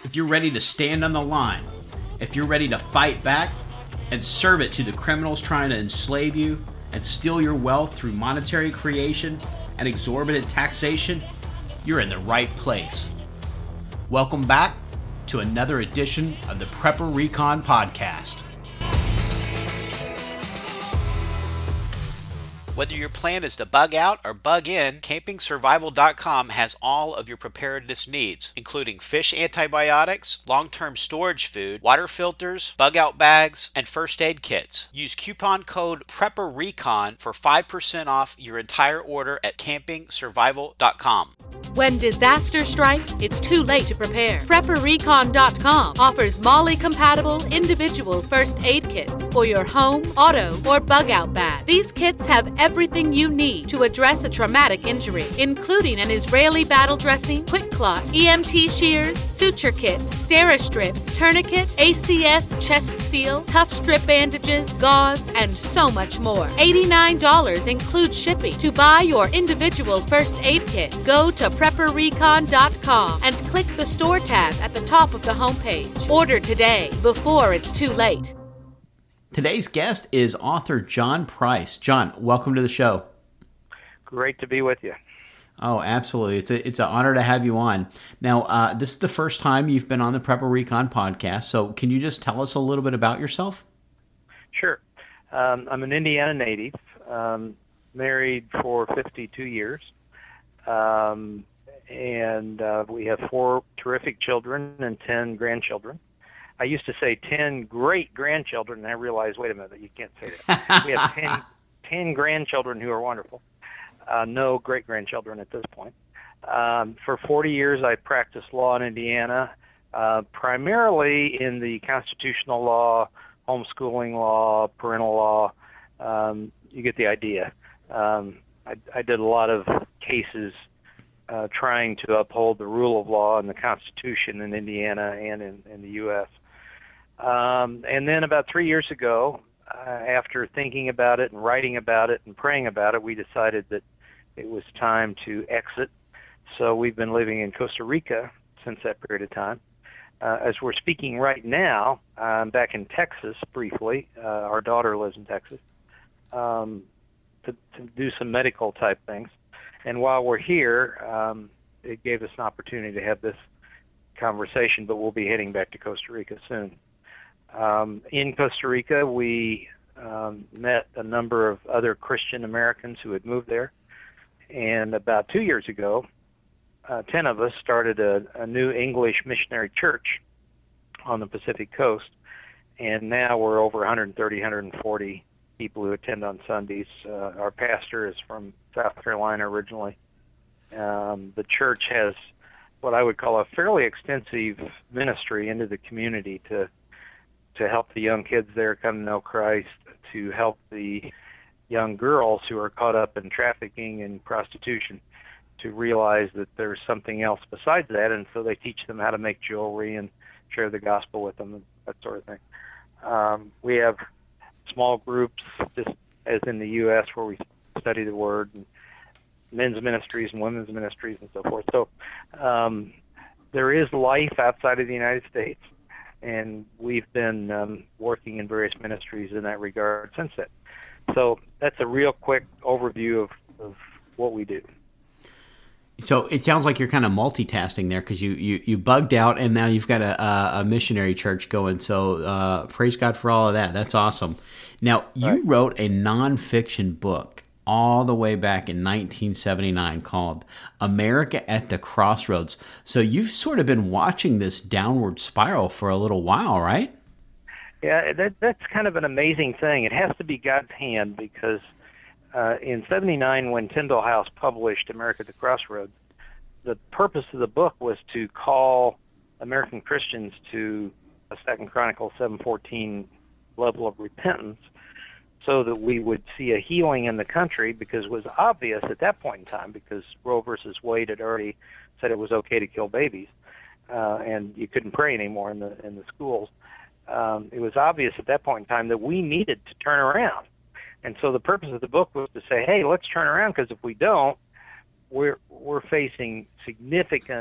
if you're ready to stand on the line, if you're ready to fight back and serve it to the criminals trying to enslave you and steal your wealth through monetary creation and exorbitant taxation, you're in the right place. Welcome back to another edition of the Prepper Recon Podcast. Whether your plan is to bug out or bug in, CampingSurvival.com has all of your preparedness needs, including fish antibiotics, long-term storage food, water filters, bug-out bags, and first aid kits. Use coupon code PrepperRecon for 5% off your entire order at CampingSurvival.com. When disaster strikes, it's too late to prepare. PrepperRecon.com offers MOLLE-compatible individual first aid kits for your home, auto, or bug-out bag. These kits have everything you need to address a traumatic injury, including an Israeli battle dressing, quick clot, EMT shears, suture kit, Steri-Strips, tourniquet, ACS chest seal, tough strip bandages, gauze, and so much more. $89 includes shipping. To buy your individual first aid kit, go to PrepperRecon.com and click the store tab at the top of the homepage. Order today before it's too late. Today's guest is author John Price. John, welcome to the show. Great to be with you. Oh, absolutely. It's an honor to have you on. Now, this is the first time you've been on the Prepper Recon podcast, so can you just tell us a little bit about yourself? Sure. I'm an Indiana native, married for 52 years, and we have 4 terrific children and 10 grandchildren. I used to say 10 great-grandchildren, and I realized, wait a minute, you can't say that. We have 10 grandchildren who are wonderful. No great-grandchildren at this point. For 40 years, I practiced law in Indiana, primarily in the constitutional law, homeschooling law, parental law. You get the idea. I did a lot of cases trying to uphold the rule of law and the Constitution in Indiana and in the U.S. And then about 3 years ago, after thinking about it and writing about it and praying about it, we decided that it was time to exit. So we've been living in Costa Rica since that period of time. As we're speaking right now, I'm back in Texas briefly. Our daughter lives in Texas to do some medical type things. And while we're here, it gave us an opportunity to have this conversation, but we'll be heading back to Costa Rica soon. In Costa Rica, we met a number of other Christian Americans who had moved there. And about 2 years ago, 10 of us started a new English missionary church on the Pacific Coast. And now we're over 130, 140 people who attend on Sundays. Our pastor is from South Carolina originally. The church has what I would call a fairly extensive ministry into the community to help the young kids there come to know Christ, to help the young girls who are caught up in trafficking and prostitution to realize that there's something else besides that, and so they teach them how to make jewelry and share the gospel with them and that sort of thing. We have small groups, just as in the U.S., where we study the Word, and men's ministries and women's ministries and so forth. So there is life outside of the United States, and we've been working in various ministries in that regard since then. So that's a real quick overview of what we do. So it sounds like you're kind of multitasking there, because you bugged out and now you've got a missionary church going. So praise God for all of that. That's awesome. Now, you wrote a nonfiction book all the way back in 1979 called America at the Crossroads. So you've sort of been watching this downward spiral for a little while, right? Yeah, that's kind of an amazing thing. It has to be God's hand, because in 79, when Tyndale House published America at the Crossroads, the purpose of the book was to call American Christians to a 2 Chronicles 7:14 level of repentance, so that we would see a healing in the country, because it was obvious at that point in time, because Roe versus Wade had already said it was okay to kill babies, and you couldn't pray anymore in the schools. It was obvious at that point in time that we needed to turn around. And so the purpose of the book was to say, hey, let's turn around, because if we don't, we're facing significant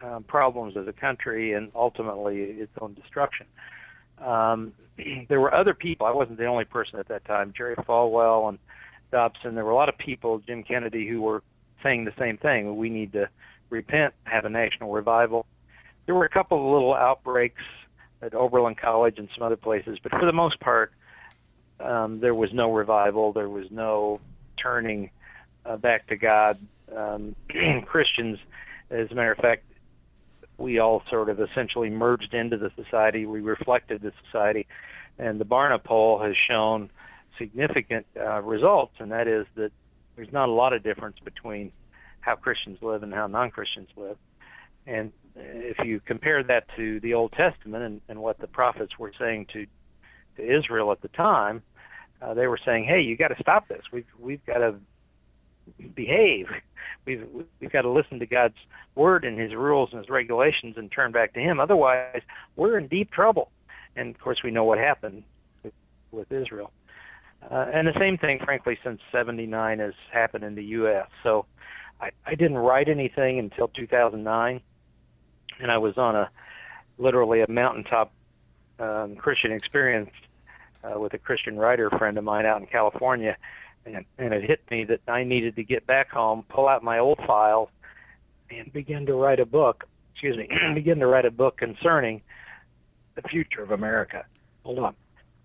problems as a country and ultimately its own destruction. There were other people. I wasn't the only person at that time. Jerry Falwell and Dobson. There were a lot of people, Jim Kennedy, who were saying the same thing. We need to repent, have a national revival. There were a couple of little outbreaks at Oberlin College and some other places, but for the most part, there was no revival. There was no turning back to God. Christians, as a matter of fact, we all sort of essentially merged into the society. We reflected the society, and the Barna poll has shown significant results, and that is that there's not a lot of difference between how Christians live and how non-Christians live. And if you compare that to the Old Testament and what the prophets were saying to Israel at the time, they were saying, "Hey, you got to stop this. We've got to behave. We've got to listen to God's word and His rules and His regulations and turn back to Him. Otherwise, we're in deep trouble." And of course, we know what happened with Israel. And the same thing, frankly, since '79 has happened in the U.S. So I didn't write anything until 2009, and I was on literally a mountaintop Christian experience with a Christian writer friend of mine out in California, and it hit me that I needed to get back home, pull out my old files, and begin to write a book. Begin to write a book concerning the future of America. Hold on.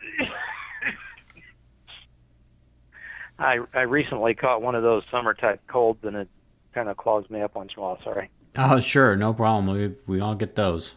I recently caught one of those summer-type colds, and it kind of clogs me up once in a while. Sorry. Oh, sure. No problem. We all get those.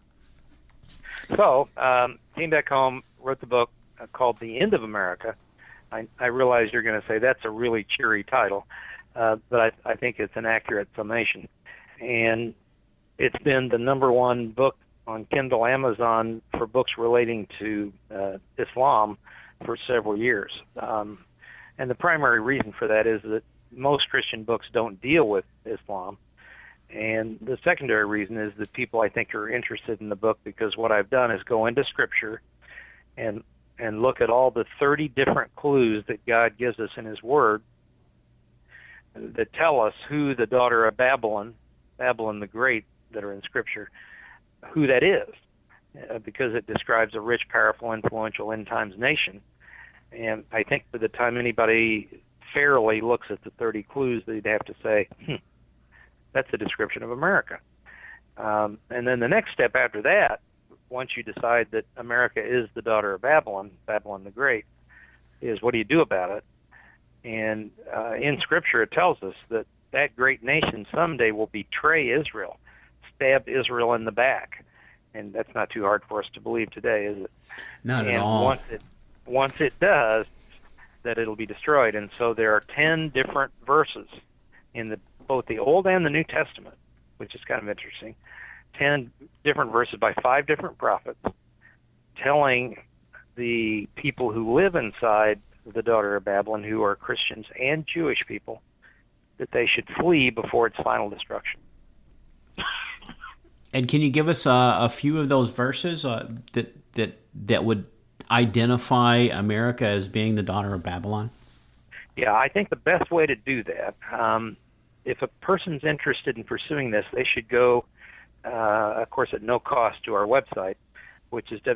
So, came back home, wrote the book called The End of America. I realize you're going to say that's a really cheery title, but I think it's an accurate summation. And it's been the number one book on Kindle Amazon for books relating to Islam for several years. And the primary reason for that is that most Christian books don't deal with Islam. And the secondary reason is that people, I think, are interested in the book because what I've done is go into Scripture and look at all the 30 different clues that God gives us in His Word that tell us who the daughter of Babylon the Great that are in Scripture, who that is, because it describes a rich, powerful, influential end times nation. And I think by the time anybody fairly looks at the 30 clues, they'd have to say, that's a description of America. And then the next step after that, once you decide that America is the daughter of Babylon the Great, is what do you do about it? And in Scripture it tells us that that great nation someday will betray Israel, stab Israel in the back. And that's not too hard for us to believe today, is it? Not at all. Once it does, that it'll be destroyed. And so there are 10 different verses in both the Old and the New Testament, which is kind of interesting. 10 different verses by 5 different prophets telling the people who live inside the daughter of Babylon, who are Christians and Jewish people, that they should flee before its final destruction. And can you give us a few of those verses that would identify America as being the daughter of Babylon? Yeah, I think the best way to do that, if a person's interested in pursuing this, they should go, of course, at no cost, to our website, which is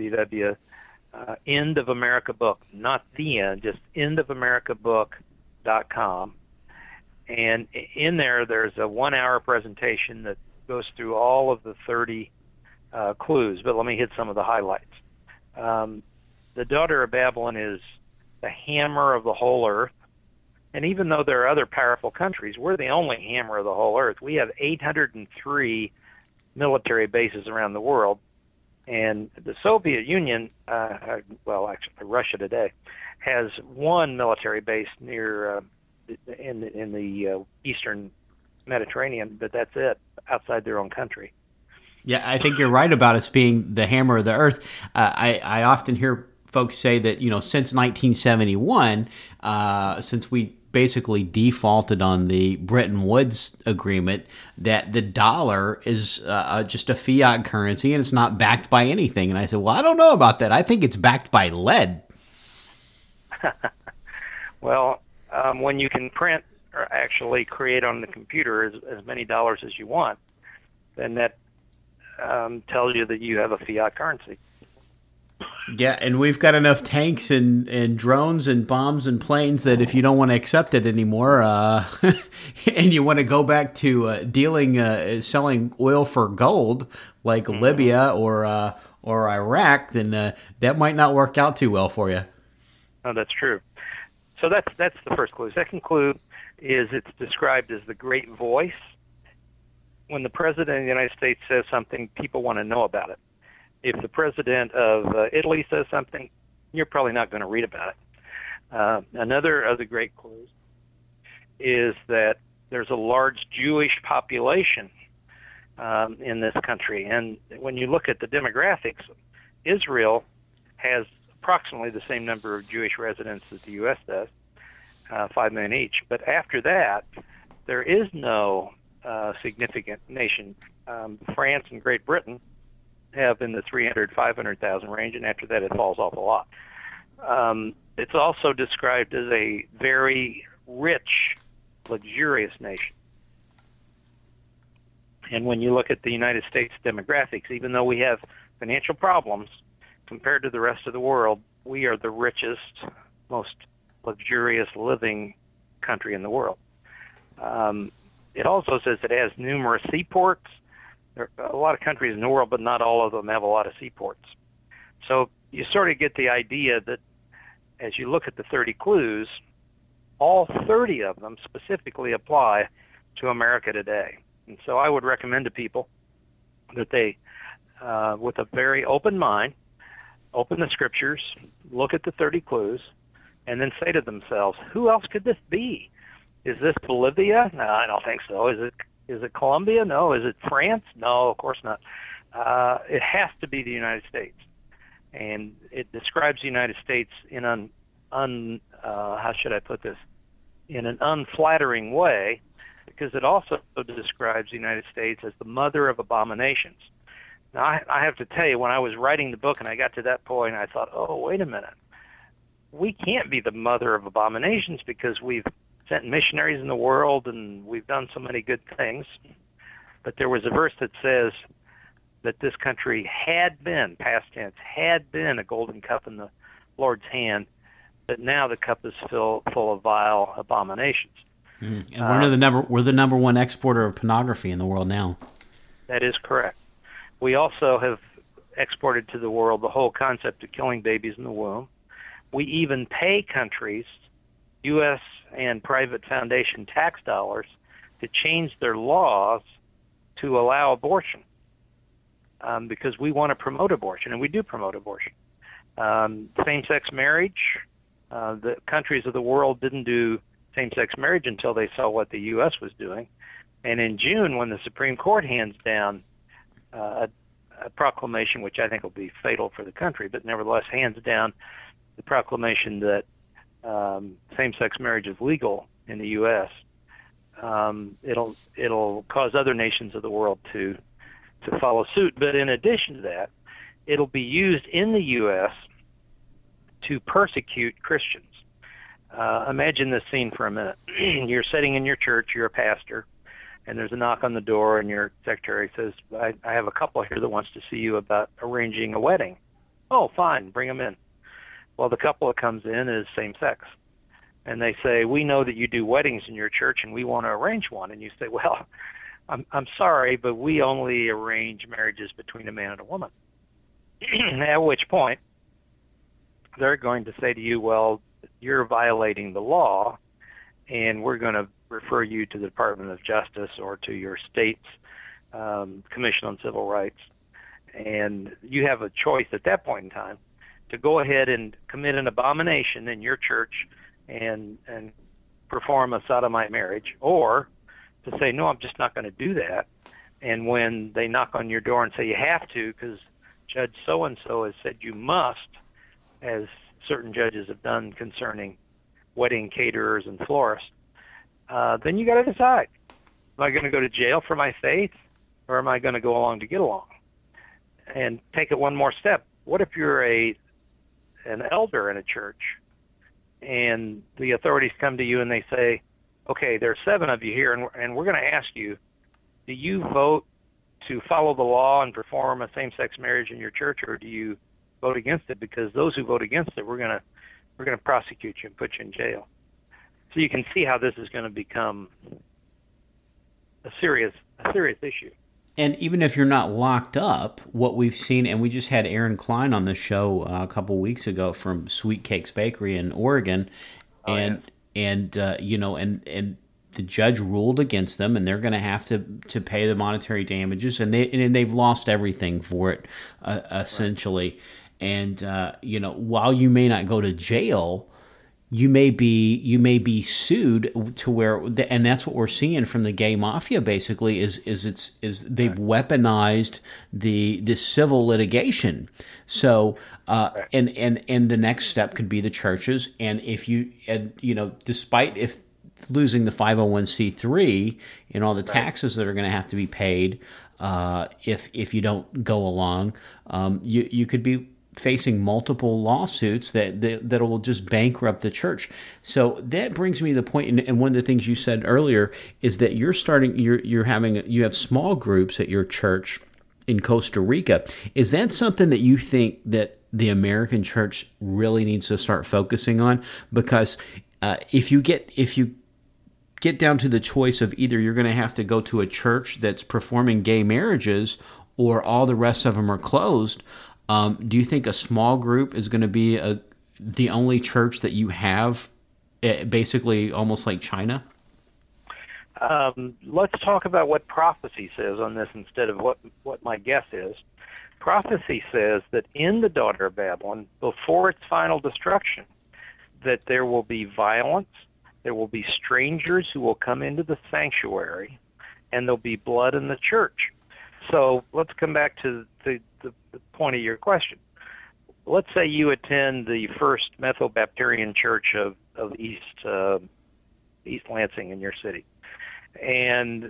www.endofamericabook, not the end, just endofamericabook.com. And in there's a 1-hour presentation that goes through all of the 30 clues, but let me hit some of the highlights. The daughter of Babylon is the hammer of the whole earth. And even though there are other powerful countries, we're the only hammer of the whole earth. We have 803 military bases around the world. And the Soviet Union, well, actually Russia today, has one military base near in the eastern Mediterranean, but that's it, outside their own country. Yeah, I think you're right about us being the hammer of the earth. I often hear folks say that, since 1971, since we basically defaulted on the Bretton Woods agreement, that the dollar is just a fiat currency and it's not backed by anything. And I said, well, I don't know about that. I think it's backed by lead. Well, when you can print or actually create on the computer as many dollars as you want, then that tells you that you have a fiat currency. Yeah, and we've got enough tanks and drones and bombs and planes that if you don't want to accept it anymore, and you want to go back to selling oil for gold like Libya or Iraq, then that might not work out too well for you. Oh, that's true. So that's the first clue. Second clue is it's described as the great voice. When the president of the United States says something, people want to know about it. If the president of Italy says something, you're probably not going to read about it. Another of the great clues is that there's a large Jewish population in this country. And when you look at the demographics, Israel has approximately the same number of Jewish residents as the U.S. does, 5 million each. But after that, there is no significant nation. France and Great Britain have in the 300, 500,000 range, and after that it falls off a lot. It's also described as a very rich, luxurious nation. And when you look at the United States demographics, even though we have financial problems, compared to the rest of the world, we are the richest, most luxurious living country in the world. It also says it has numerous seaports. There are a lot of countries in the world, but not all of them have a lot of seaports. So you sort of get the idea that as you look at the 30 clues, all 30 of them specifically apply to America today. And so I would recommend to people that they, with a very open mind, open the scriptures, look at the 30 clues, and then say to themselves, who else could this be? Is this Bolivia? No, I don't think so. Is it Colombia? No. Is it France? No, of course not. It has to be the United States. And it describes the United States in how should I put this? In an unflattering way, because it also describes the United States as the mother of abominations. Now, I have to tell you, when I was writing the book and I got to that point, I thought, oh, wait a minute. We can't be the mother of abominations because we've sent missionaries in the world and we've done so many good things. But there was a verse that says that this country had been, past tense, had been a golden cup in the Lord's hand, but now the cup is full of vile abominations. And we're the number one exporter of pornography in the world now. That is correct. We also have exported to the world the whole concept of killing babies in the womb. We even pay countries, U.S. and private foundation tax dollars, to change their laws to allow abortion because we want to promote abortion, and we do promote abortion. Same-sex marriage, the countries of the world didn't do same-sex marriage until they saw what the U.S. was doing. And in June, when the Supreme Court hands down a proclamation, which I think will be fatal for the country, but nevertheless hands down the proclamation that same-sex marriage is legal in the U.S., it'll cause other nations of the world to follow suit. But in addition to that, it'll be used in the U.S. to persecute Christians. Imagine this scene for a minute. You're sitting in your church, you're a pastor, and there's a knock on the door, and your secretary says, I have a couple here that wants to see you about arranging a wedding. Oh, fine, bring them in. Well, the couple that comes in is same-sex. And they say, we know that you do weddings in your church, and we want to arrange one. And you say, well, I'm sorry, but we only arrange marriages between a man and a woman. At which point, they're going to say to you, well, you're violating the law, and we're going to refer you to the Department of Justice or to your state's Commission on Civil Rights. And you have a choice at that point in time to go ahead and commit an abomination in your church and perform a sodomite marriage, or to say, no, I'm just not going to do that. And when they knock on your door and say you have to because Judge so-and-so has said you must, as certain judges have done concerning wedding caterers and florists, then you got to decide. Am I going to go to jail for my faith, or am I going to go along to get along? And take it one more step. What if you're an elder in a church, and the authorities come to you and they say, okay, there are 7 of you here, and we're going to ask you, do you vote to follow the law and perform a same-sex marriage in your church, or do you vote against it? Because those who vote against it, we're gonna prosecute you and put you in jail. So you can see how this is going to become a serious issue. And even if you're not locked up, what we've seen, and we just had Aaron Klein on the show a couple weeks ago from Sweet Cakes Bakery in Oregon, and the judge ruled against them, and they're going to have to pay the monetary damages, and they've lost everything for it, essentially. Right. And while you may not go to jail, you may be sued to where, and that's what we're seeing from the gay mafia. Basically, is they've weaponized the civil litigation. So, and the next step could be the churches. And despite if losing the 501c3 and all the taxes that are going to have to be paid, if you don't go along, you could be facing multiple lawsuits that will just bankrupt the church. So that brings me to the point, and one of the things you said earlier is that you have small groups at your church in Costa Rica. Is that something that you think that the American church really needs to start focusing on? Because if you get down to the choice of either you're going to have to go to a church that's performing gay marriages or all the rest of them are closed, do you think a small group is going to be the only church that you have, basically almost like China? Let's talk about what prophecy says on this instead of what my guess is. Prophecy says that in the daughter of Babylon, before its final destruction, that there will be violence, there will be strangers who will come into the sanctuary, and there'll be blood in the church. So let's come back to the point of your question. Let's say you attend the First Methobaptarian Church of East Lansing in your city, and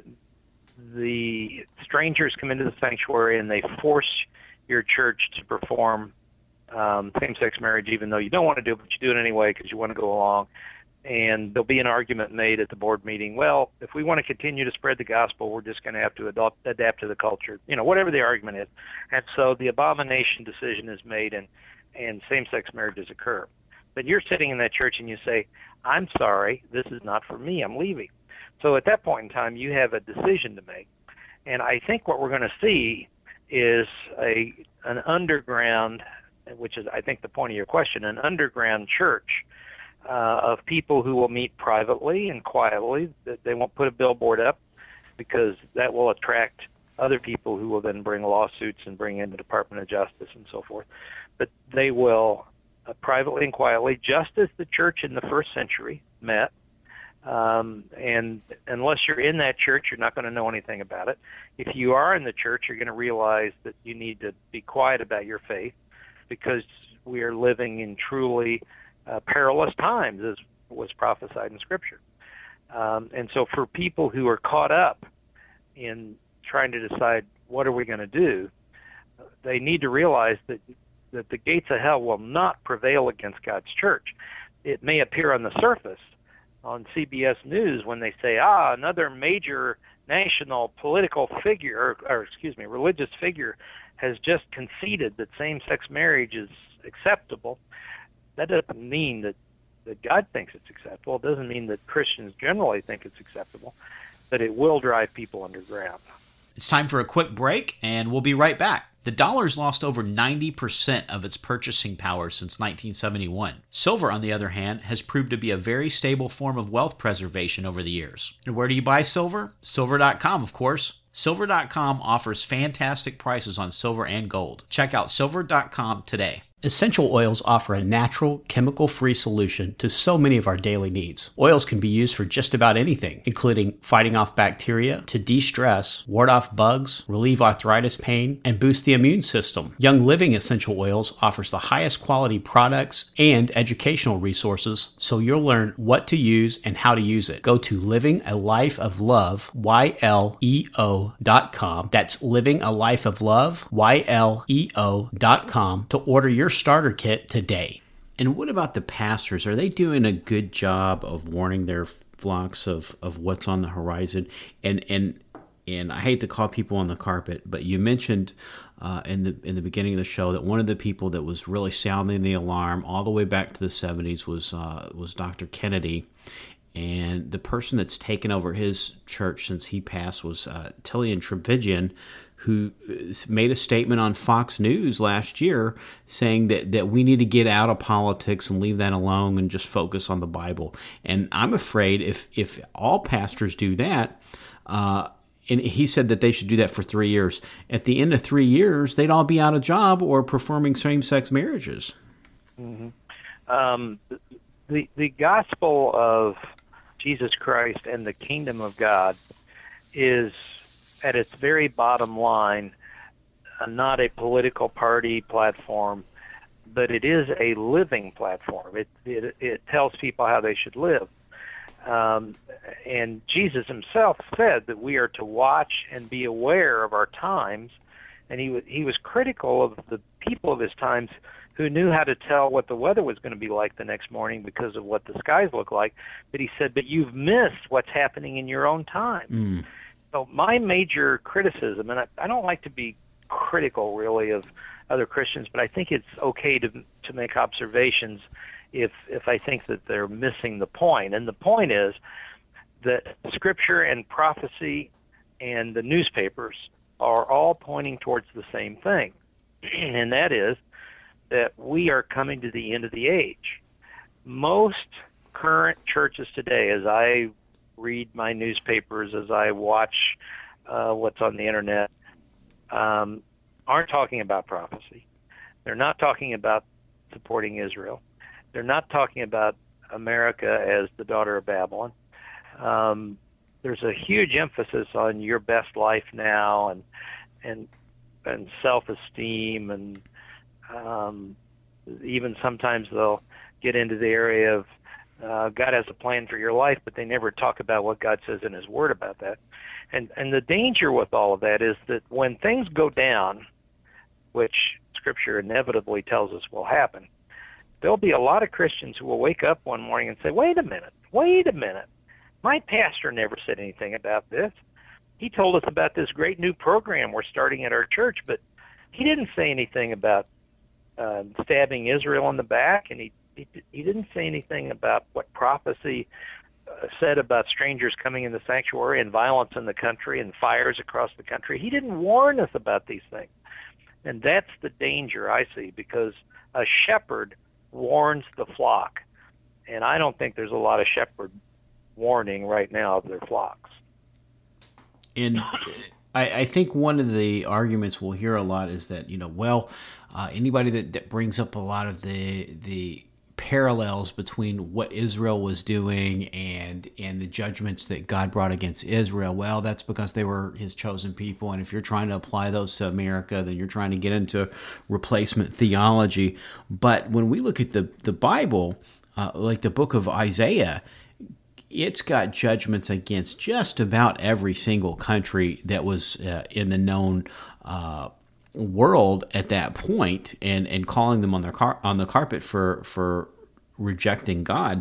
the strangers come into the sanctuary and they force your church to perform same-sex marriage, even though you don't want to do it, but you do it anyway because you want to go along. And there'll be an argument made at the board meeting. Well, if we want to continue to spread the gospel, we're just going to have to adapt to the culture, whatever the argument is. And so the abomination decision is made, and same-sex marriages occur. But you're sitting in that church and you say, I'm sorry, this is not for me, I'm leaving. So at that point in time, you have a decision to make. And I think what we're going to see is an underground, which is, I think, the point of your question, an underground church of people who will meet privately and quietly. They won't put a billboard up because that will attract other people who will then bring lawsuits and bring in the Department of Justice and so forth. But they will privately and quietly, just as the church in the first century met. And unless you're in that church, you're not going to know anything about it. If you are in the church, you're going to realize that you need to be quiet about your faith because we are living in truly perilous times, as was prophesied in Scripture. And so for people who are caught up in trying to decide what are we going to do, they need to realize that the gates of hell will not prevail against God's church. It may appear on the surface on CBS News when they say, another major national political figure, religious figure has just conceded that same-sex marriage is acceptable. That doesn't mean that God thinks it's acceptable. It doesn't mean that Christians generally think it's acceptable, but it will drive people underground. It's time for a quick break, and we'll be right back. The dollar's lost over 90% of its purchasing power since 1971. Silver, on the other hand, has proved to be a very stable form of wealth preservation over the years. And where do you buy silver? Silver.com, of course. Silver.com offers fantastic prices on silver and gold. Check out Silver.com today. Essential oils offer a natural, chemical-free solution to so many of our daily needs. Oils can be used for just about anything, including fighting off bacteria, to de-stress, ward off bugs, relieve arthritis pain, and boost the immune system. Young Living Essential Oils offers the highest quality products and educational resources, so you'll learn what to use and how to use it. Go to livingalifeoflove.com. That's livingalifeoflove.com to order your starter kit today. And what about the pastors? Are they doing a good job of warning their flocks of what's on the horizon? And and I hate to call people on the carpet, but you mentioned in the beginning of the show that one of the people that was really sounding the alarm all the way back to the 70s was Dr. Kennedy. And the person that's taken over his church since he passed was Tillian Trevigian, who made a statement on Fox News last year saying that we need to get out of politics and leave that alone and just focus on the Bible. And I'm afraid if all pastors do that, and he said that they should do that for 3 years, at the end of 3 years, they'd all be out of job or performing same-sex marriages. Mm-hmm. The gospel of Jesus Christ and the kingdom of God is, at its very bottom line, not a political party platform, but it is a living platform. It tells people how they should live. And Jesus himself said that we are to watch and be aware of our times, and he was critical of the people of his times who knew how to tell what the weather was going to be like the next morning because of what the skies look like. But he said, but you've missed what's happening in your own time. So my major criticism, and I don't like to be critical really of other Christians, but I think it's okay to make observations if I think that they're missing the point. And the point is that Scripture and prophecy and the newspapers are all pointing towards the same thing, and that is that we are coming to the end of the age. Most current churches today, as I read my newspapers, as I watch what's on the internet, aren't talking about prophecy. They're not talking about supporting Israel. They're not talking about America as the daughter of Babylon. There's a huge emphasis on your best life now and self-esteem, and even sometimes they'll get into the area of God has a plan for your life, but they never talk about what God says in his word about that. And the danger with all of that is that when things go down, which Scripture inevitably tells us will happen, there'll be a lot of Christians who will wake up one morning and say, wait a minute, my pastor never said anything about this. He told us about this great new program we're starting at our church, but he didn't say anything about stabbing Israel in the back, and he didn't say anything about what prophecy said about strangers coming in the sanctuary and violence in the country and fires across the country. He didn't warn us about these things. And that's the danger I see, because a shepherd warns the flock. And I don't think there's a lot of shepherd warning right now of their flocks. And I think one of the arguments we'll hear a lot is that, anybody that brings up a lot of the parallels between what Israel was doing and the judgments that God brought against Israel, well, that's because they were his chosen people. And if you're trying to apply those to America, then you're trying to get into replacement theology. But when we look at the Bible, like the book of Isaiah, it's got judgments against just about every single country that was in the known world at that point, and calling them on the carpet for rejecting God.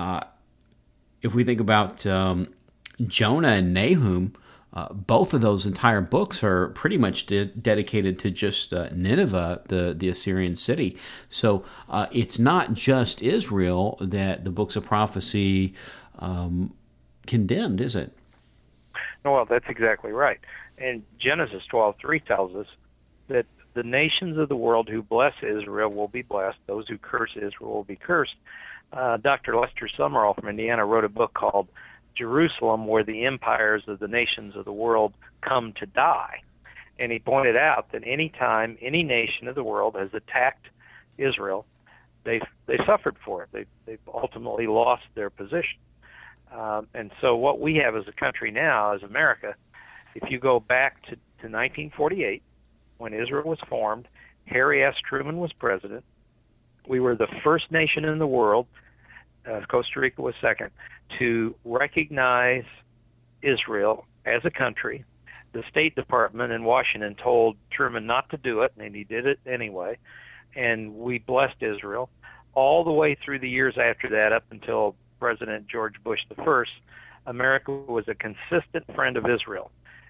If we think about Jonah and Nahum, both of those entire books are pretty much dedicated to just Nineveh, the Assyrian city. So it's not just Israel that the books of prophecy condemned, is it? Well, that's exactly right. And Genesis 12:3 tells us that the nations of the world who bless Israel will be blessed. Those who curse Israel will be cursed. Dr. Lester Summerall from Indiana wrote a book called Jerusalem, Where the Empires of the Nations of the World Come to Die. And he pointed out that any time any nation of the world has attacked Israel, they suffered for it. They've ultimately lost their position. And so what we have as a country now, as America, if you go back to 1948, when Israel was formed, Harry S. Truman was president. We were the first nation in the world, Costa Rica was second, to recognize Israel as a country. The State Department in Washington told Truman not to do it, and he did it anyway, and we blessed Israel. All the way through the years after that, up until President George Bush I, America was a consistent friend of Israel.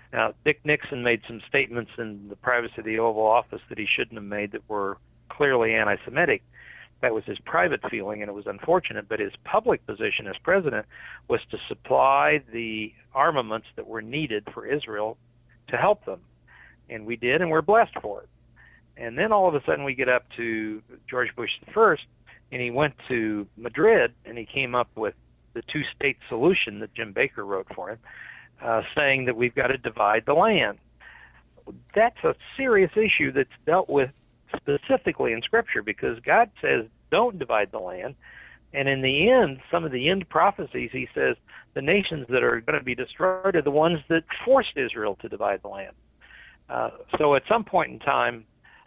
Now, Dick Nixon made some statements in the privacy of the Oval Office that he shouldn't have made that were clearly anti-Semitic. That was his private feeling, and it was unfortunate, but his public position as president was to supply the armaments that were needed for Israel to help them. And we did, and we're blessed for it. And then all of a sudden we get up to George Bush I, and he went to Madrid, and he came up with the two-state solution that Jim Baker wrote for him, saying that we've got to divide the land. That's a serious issue that's dealt with specifically in Scripture, because God says don't divide the land, and in the end, some of the end prophecies, he says the nations that are going to be destroyed are the ones that forced Israel to divide the land. So at some point in time,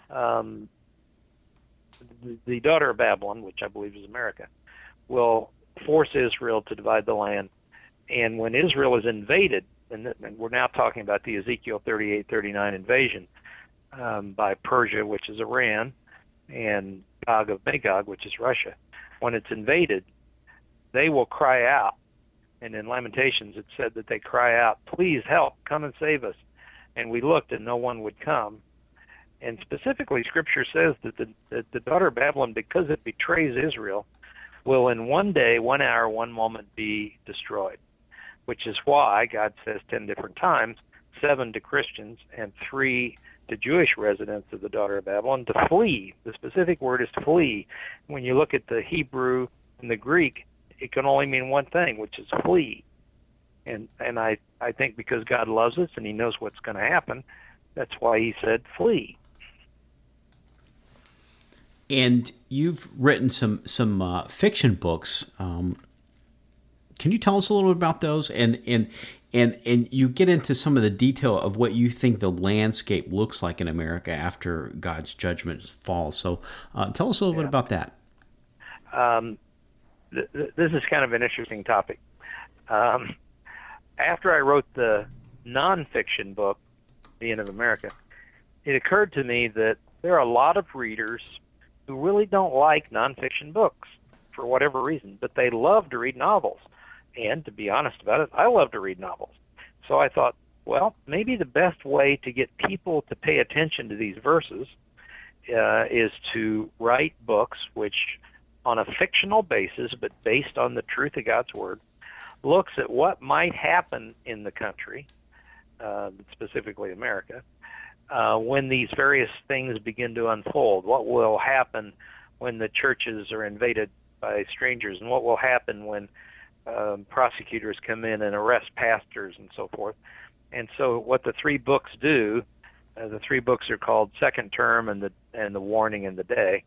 the daughter of Babylon, which I believe is America, will force Israel to divide the land, and when Israel is invaded, and we're now talking about the Ezekiel 38-39 invasion, by Persia, which is Iran, and Gog of Magog, which is Russia. When it's invaded, they will cry out. And in Lamentations, it said that they cry out, "Please help, come and save us." And we looked, and no one would come. And specifically, Scripture says that the daughter of Babylon, because it betrays Israel, will in one day, 1 hour, 1 moment be destroyed, which is why God says 10 different times, 7 to Christians and 3 to Jewish residents of the daughter of Babylon, to flee. The specific word is to flee. When you look at the Hebrew and the Greek, it can only mean one thing, which is flee. And I think because God loves us and he knows what's going to happen, that's why he said flee. And you've written some fiction books. Can you tell us a little bit about those? And you get into some of the detail of what you think the landscape looks like in America after God's judgment falls. So tell us a little bit about that. This is kind of an interesting topic. After I wrote the nonfiction book, The End of America, it occurred to me that there are a lot of readers who really don't like nonfiction books for whatever reason, but they love to read novels. And to be honest about it, I love to read novels. So I thought, well, maybe the best way to get people to pay attention to these verses is to write books which, on a fictional basis, but based on the truth of God's Word, looks at what might happen in the country, specifically America, when these various things begin to unfold. What will happen when the churches are invaded by strangers, and what will happen when prosecutors come in and arrest pastors and so forth. And so what the 3 books do, the 3 books are called Second Term and the Warning and the Day.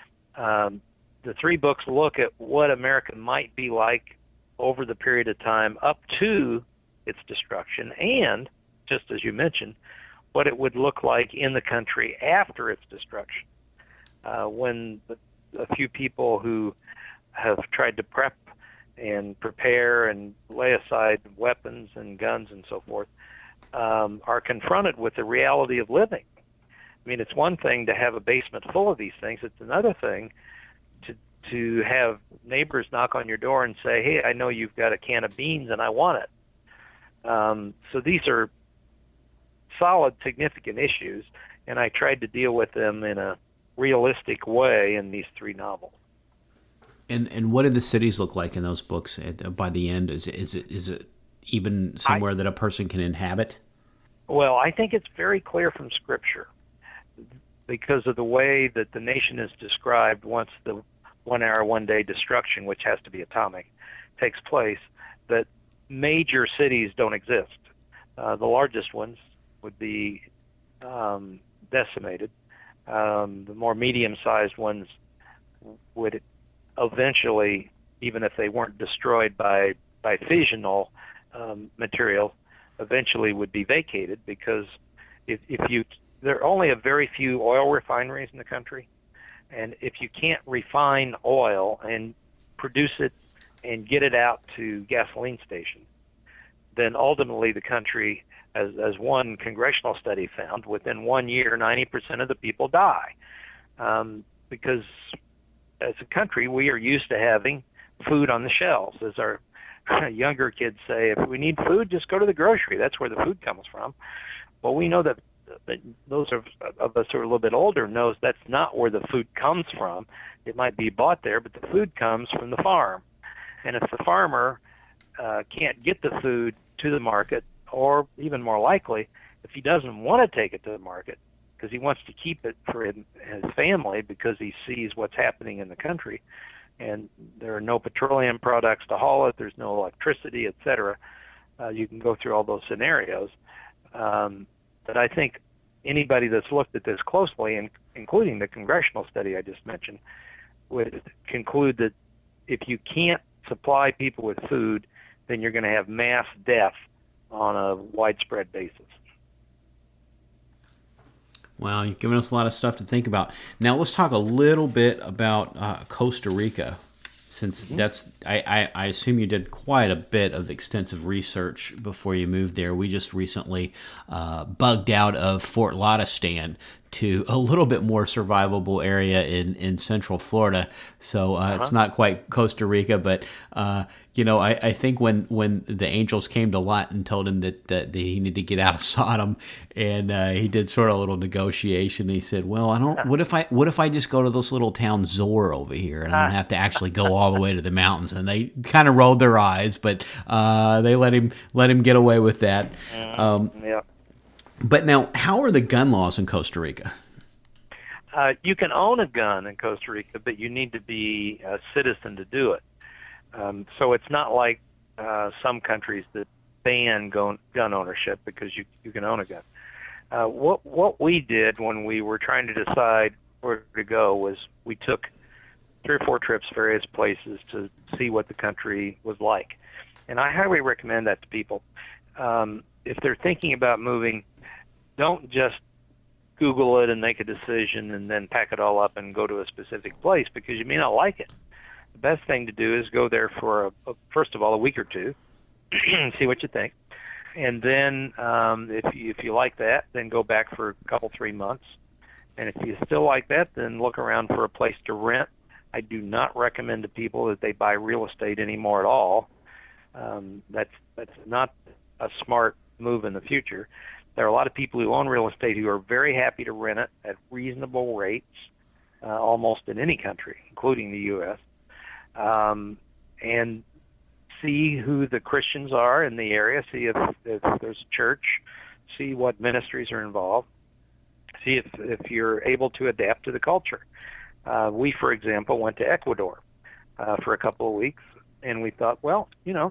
The 3 books look at what America might be like over the period of time up to its destruction, and, just as you mentioned, what it would look like in the country after its destruction, when a few people who have tried to prep and prepare and lay aside weapons and guns and so forth, are confronted with the reality of living. I mean, it's one thing to have a basement full of these things. It's another thing to have neighbors knock on your door and say, "Hey, I know you've got a can of beans and I want it." So these are solid, significant issues, and I tried to deal with them in a realistic way in these 3 novels. And what do the cities look like in those books by the end? Is it even somewhere that a person can inhabit? Well, I think it's very clear from Scripture, because of the way that the nation is described once the 1 hour, 1 day destruction, which has to be atomic, takes place, that major cities don't exist. The largest ones would be decimated. The more medium-sized ones would eventually, even if they weren't destroyed by fissional material, eventually would be vacated, because there are only a very few oil refineries in the country, and if you can't refine oil and produce it and get it out to gasoline stations, then ultimately the country, as one congressional study found, within 1 year, 90% of the people die, because as a country, we are used to having food on the shelves as our younger kids say, if we need food, just go to the grocery. That's where the food comes from. Well, we know that those of us who are a little bit older knows that's not where the food comes from. It might be bought there, but the food comes from the farm. And if the farmer can't get the food to the market, or even more likely, if he doesn't want to take it to the market because he wants to keep it for his family because he sees what's happening in the country, and there are no petroleum products to haul it, there's no electricity, etc. You can go through all those scenarios. But I think anybody that's looked at this closely, and including the congressional study I just mentioned, would conclude that if you can't supply people with food, then you're going to have mass death on a widespread basis. Wow, you've given us a lot of stuff to think about. Now let's talk a little bit about Costa Rica, since that's I assume you did quite a bit of extensive research before you moved there. We just recently bugged out of Fort Lauderdale to a little bit more survivable area in Central Florida. So it's not quite Costa Rica, but I think when the angels came to Lot and told him that he needed to get out of Sodom, and he did sort of a little negotiation. He said, "Well, What if I just go to this little town Zor over here, and I don't have to actually go all the way to the mountains?" And they kind of rolled their eyes, but they let him get away with that. Yeah. But now, how are the gun laws in Costa Rica? You can own a gun in Costa Rica, but you need to be a citizen to do it. So it's not like some countries that ban gun ownership because you can own a gun. What we did when we were trying to decide where to go was we took 3 or 4 trips various places to see what the country was like. And I highly recommend that to people. If they're thinking about moving, don't just Google it and make a decision and then pack it all up and go to a specific place, because you may not like it. The best thing to do is go there for first of all a week or two, see what you think, and then if you like that, then go back for a couple 3 months, and if you still like that, then look around for a place to rent. I do not recommend to people that they buy real estate anymore at all. That's not a smart move in the future. There are a lot of people who own real estate who are very happy to rent it at reasonable rates, almost in any country, including the U.S., and see who the Christians are in the area, see if there's a church, see what ministries are involved, see if you're able to adapt to the culture. We, for example, went to Ecuador for a couple of weeks, and we thought, well,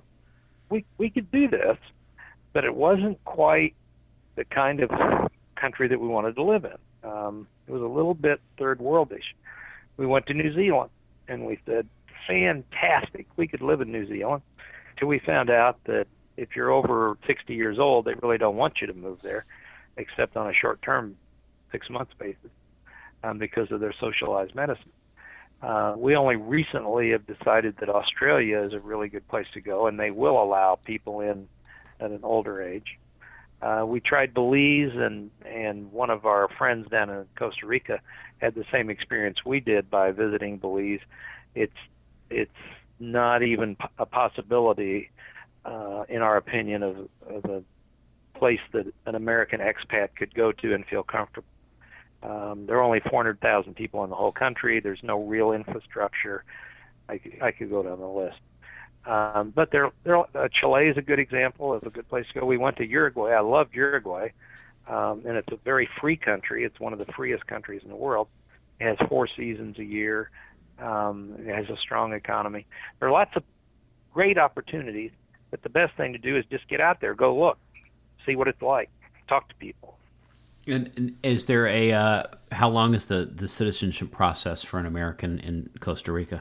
we could do this, but it wasn't quite the kind of country that we wanted to live in. It was a little bit third worldish. We went to New Zealand, and we said, fantastic, we could live in New Zealand, till we found out that if you're over 60 years old, they really don't want you to move there, except on a short-term 6-month basis, because of their socialized medicine. We only recently have decided that Australia is a really good place to go, and they will allow people in at an older age. We tried Belize, and one of our friends down in Costa Rica had the same experience we did by visiting Belize. It's not even a possibility, in our opinion, of a place that an American expat could go to and feel comfortable. There are only 400,000 people in the whole country. There's no real infrastructure. I could go down the list. But Chile is a good example of a good place to go. We went to Uruguay. I loved Uruguay, and it's a very free country. It's one of the freest countries in the world. It has 4 seasons a year. It has a strong economy. There are lots of great opportunities, but the best thing to do is just get out there, go look, see what it's like, talk to people. And is there how long is the citizenship process for an American in Costa Rica?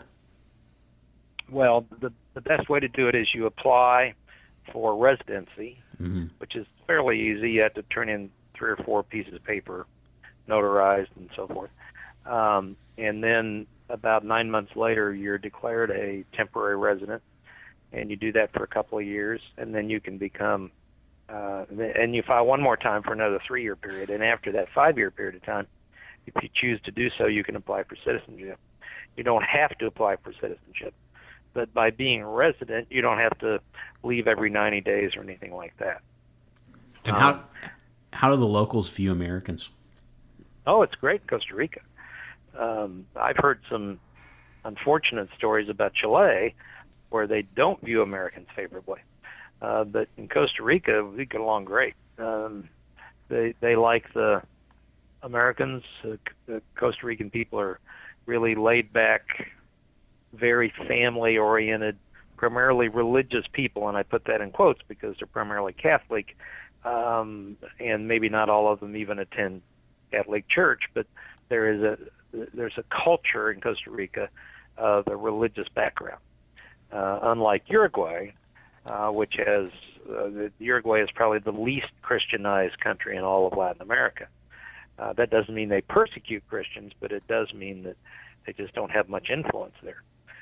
Well, the best way to do it is you apply for residency, which is fairly easy. You have to turn in 3 or 4 pieces of paper, notarized and so forth. And then about 9 months later, you're declared a temporary resident, and you do that for a couple of years, and then you can become, and you file one more time for another 3-year period. And after that 5-year period of time, if you choose to do so, you can apply for citizenship. You don't have to apply for citizenship. but by being a resident, you don't have to leave every 90 days or anything like that. And how do the locals view Americans? Oh, it's great in Costa Rica. I've heard some unfortunate stories about Chile where they don't view Americans favorably. But in Costa Rica, we get along great. They like the Americans. The Costa Rican people are really laid back, very family-oriented, primarily religious people, and I put that in quotes because they're primarily Catholic, and maybe not all of them even attend Catholic church, but there's a culture in Costa Rica of a religious background. Unlike Uruguay, which has Uruguay is probably the least Christianized country in all of Latin America. That doesn't mean they persecute Christians, but it does mean that they just don't have much influence there.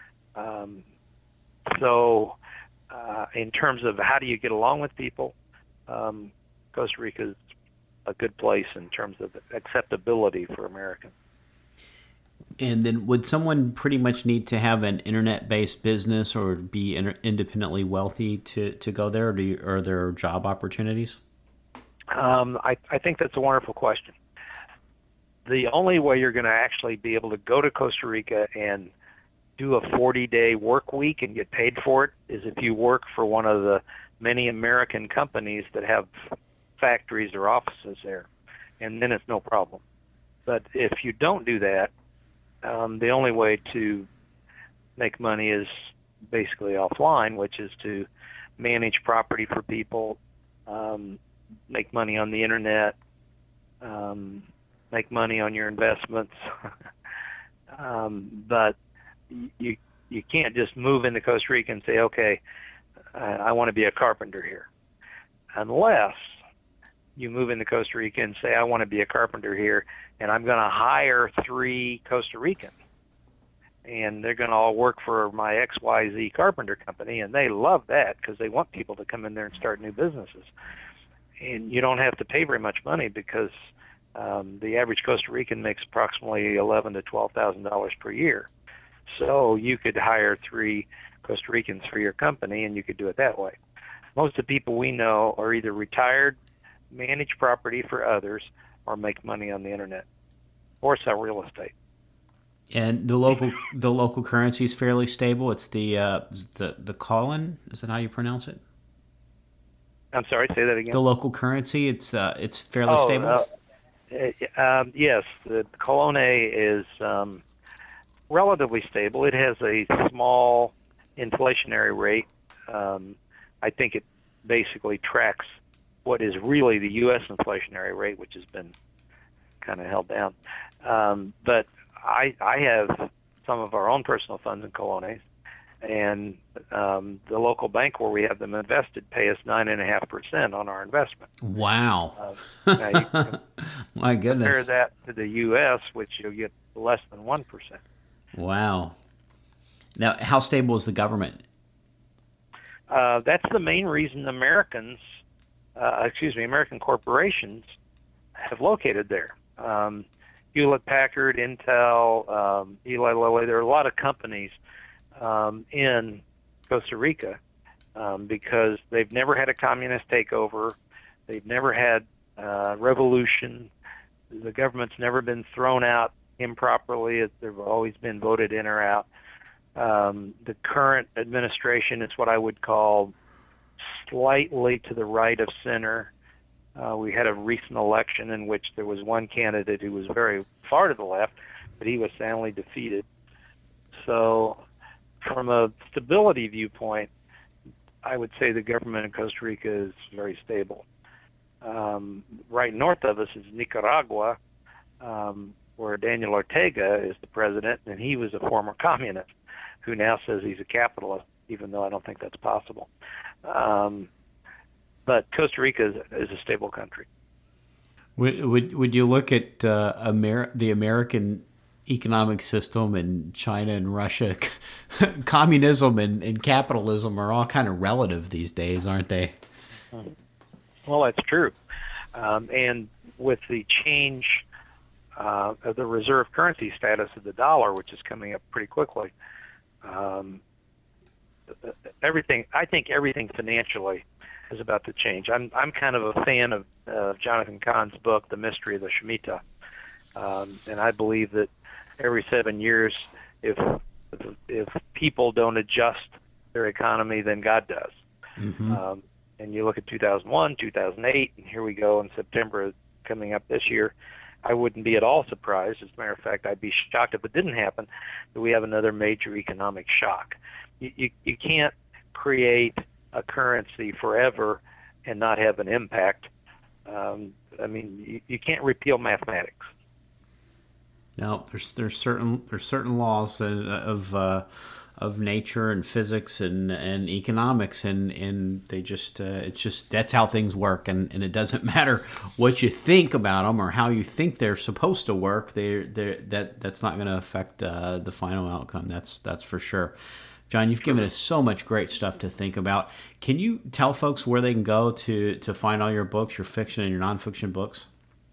So in terms of how do you get along with people, Costa Rica is a good place in terms of acceptability for Americans. And then would someone pretty much need to have an internet-based business or be independently wealthy to go there, or are there job opportunities? I think that's a wonderful question. The only way you're going to actually be able to go to Costa Rica and do a 40-day work week and get paid for it is if you work for one of the many American companies that have factories or offices there, and then it's no problem. But if you don't do that, the only way to make money is basically offline, which is to manage property for people, make money on the internet, make money on your investments. But you can't just move into Costa Rica and say, okay, I want to be a carpenter here. Unless you move into Costa Rica and say, I want to be a carpenter here, and I'm going to hire 3 Costa Ricans, and they're going to all work for my XYZ carpenter company, and they love that because they want people to come in there and start new businesses. And you don't have to pay very much money because the average Costa Rican makes approximately $11,000 to $12,000 per year. So you could hire 3 Costa Ricans for your company, and you could do it that way. Most of the people we know are either retired, manage property for others, or make money on the internet, or sell real estate. And the local currency is fairly stable. It's the colon. Is that how you pronounce it? I'm sorry, say that again. The local currency. It's fairly stable. Yes, the colon is relatively stable. It has a small inflationary rate. I think it basically tracks what is really the U.S. inflationary rate, which has been kind of held down. But I have some of our own personal funds in colones, and the local bank where we have them invested pay us 9.5% on our investment. Wow! Now you can My goodness! compare that to the U.S., which you'll get less than 1%. Wow! Now, how stable is the government? That's the main reason American corporations have located there. Hewlett-Packard, Intel, Eli Lilly. There are a lot of companies in Costa Rica because they've never had a communist takeover. They've never had revolution. The government's never been thrown out improperly. They've always been voted in or out. The current administration is what I would call slightly to the right of center. We had a recent election in which there was one candidate who was very far to the left, but he was soundly defeated. So from a stability viewpoint, I would say the government in Costa Rica is very stable. Right north of us is Nicaragua, where Daniel Ortega is the president, and he was a former communist who now says he's a capitalist, even though I don't think that's possible. But Costa Rica is a stable country. Would you look at the American economic system and China and Russia? Communism and capitalism are all kind of relative these days, aren't they? Well, that's true. And with the change of the reserve currency status of the dollar, which is coming up pretty quickly, everything. I think everything financially is about to change. I'm kind of a fan of Jonathan Cahn's book, The Mystery of the Shemitah, and I believe that every 7 years, if people don't adjust their economy, then God does. Mm-hmm. And you look at 2001, 2008, and here we go in September coming up this year. I wouldn't be at all surprised. As a matter of fact, I'd be shocked if it didn't happen, that we have another major economic shock. You can't create a currency forever and not have an impact. You can't repeal mathematics. No, there's certain laws of nature and physics and economics, and they just it's just that's how things work, and it doesn't matter what you think about them or how you think they're supposed to work. That's not going to affect the final outcome. That's for sure. John, you've given us so much great stuff to think about. Can you tell folks where they can go to find all your books, your fiction and your nonfiction books?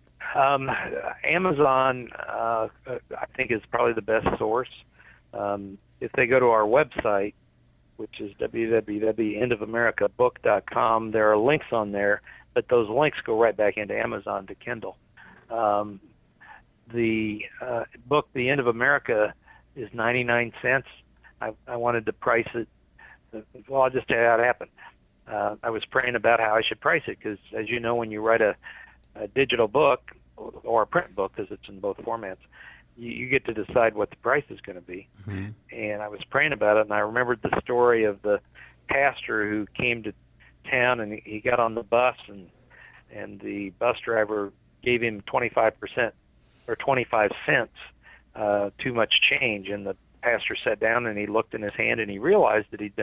Amazon, I think, is probably the best source. If they go to our website, which is www.endofamericabook.com, there are links on there, but those links go right back into Amazon to Kindle. The book, The End of America, is 99 cents. I wanted to price it. Well, I'll just tell you how it happened. I was praying about how I should price it because, as you know, when you write a digital book or a print book, because it's in both formats, you get to decide what the price is going to be. Mm-hmm. And I was praying about it, and I remembered the story of the pastor who came to town, and he got on the bus, and the bus driver gave him 25% or 25 cents too much change, and the pastor sat down and he looked in his hand and he realized that he'd been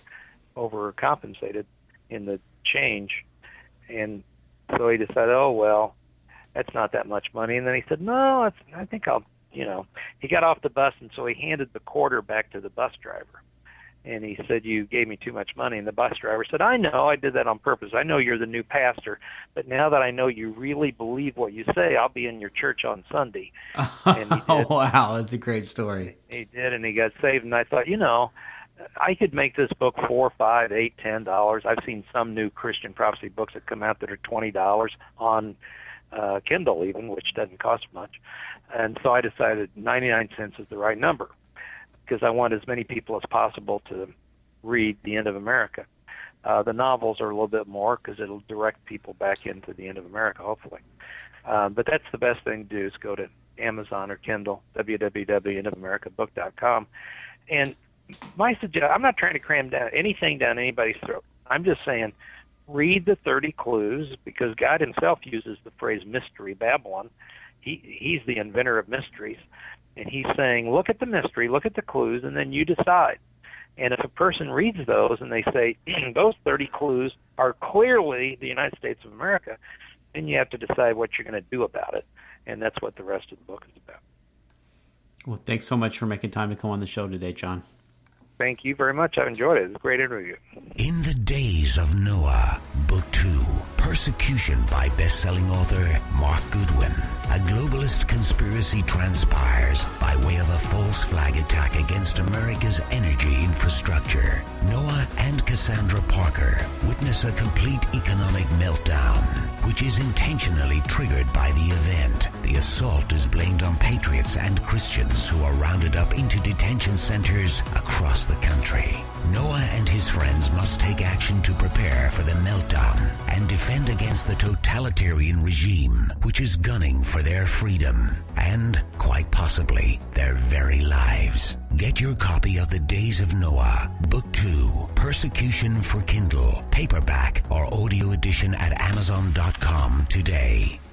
overcompensated in the change, and so he decided, oh well, that's not that much money. And then he said, no, I think I'll. He got off the bus, and so he handed the quarter back to the bus driver. And he said, you gave me too much money. And the bus driver said, I know, I did that on purpose. I know you're the new pastor, but now that I know you really believe what you say, I'll be in your church on Sunday. And he did. Oh, wow, that's a great story. He did, and he got saved. And I thought, I could make this book $4, $5, $8, $10. I've seen some new Christian prophecy books that come out that are $20 on Kindle even, which doesn't cost much. And so I decided 99 cents is the right number because I want as many people as possible to read The End of America. The novels are a little bit more because it'll direct people back into The End of America, hopefully. But that's the best thing to do is go to Amazon or Kindle, www.endofamericabook.com. And my suggestion, I'm not trying to cram anything down anybody's throat. I'm just saying read the 30 clues because God himself uses the phrase mystery Babylon. He's the inventor of mysteries, and he's saying, look at the mystery, look at the clues, and then you decide. And if a person reads those and they say, those 30 clues are clearly the United States of America, then you have to decide what you're going to do about it, and that's what the rest of the book is about. Well, thanks so much for making time to come on the show today, John. Thank you very much. I've enjoyed it. It's a great interview. In the Days of Noah, Book 2, Persecution by best-selling author Mark Goodwin. A globalist conspiracy transpires by way of a false flag attack against America's energy infrastructure. Noah and Cassandra Parker witness a complete economic meltdown, which is intentionally triggered by the event. The assault is blamed on patriots and Christians who are rounded up into detention centers across the country. Noah and his friends must take action to prepare for the meltdown and defend against the totalitarian regime, which is gunning for their freedom and, quite possibly, their very lives. Get your copy of The Days of Noah, Book 2, Persecution for Kindle, paperback or audio edition at Amazon.com today.